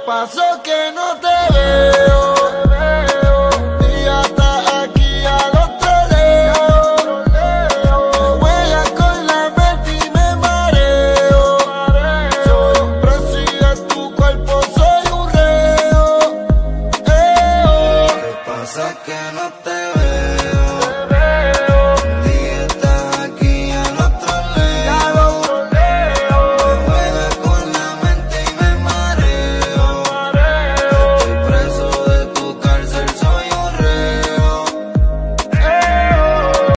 Pasó que no te veo, un día estás aquí, al otro leo. Me juegas con la mente y me mareo. Soy un preso y de tu cuerpo soy un reo. ¿Qué pasa que no te veo?